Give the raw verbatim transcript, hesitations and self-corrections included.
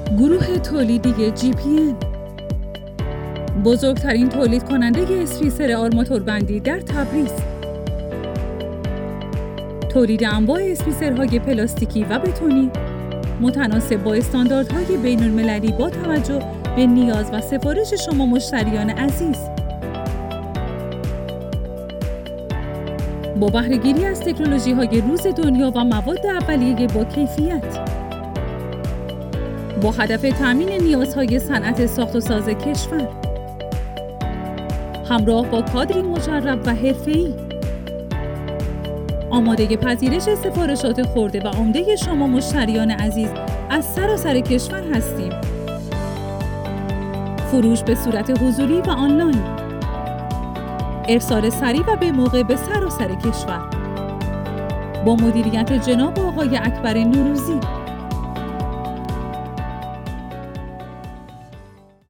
گروه تولیدی جی پی ان، بزرگترین تولید کننده اسفریسر آرماتور بندی در تبریز. تولید انواع اسفریسرهای پلاستیکی و بتونی متناسب با استانداردهای بین المللی با توجه به نیاز و سفارش شما مشتریان عزیز. با بهره‌گیری از تکنولوژی‌های روز دنیا و مواد اولیه با کیفیت، با هدف تامین نیازهای صنعت ساخت و ساز کشور، همراه با کادری مجرب و حرفه‌ای، آماده پذیرش سفارشات خرده و عمده شما مشتریان عزیز از سراسر کشور هستیم. فروش به صورت حضوری و آنلاین، ارسال سریع و به موقع به سراسر کشور، با مدیریت جناب آقای اکبر نوروزی.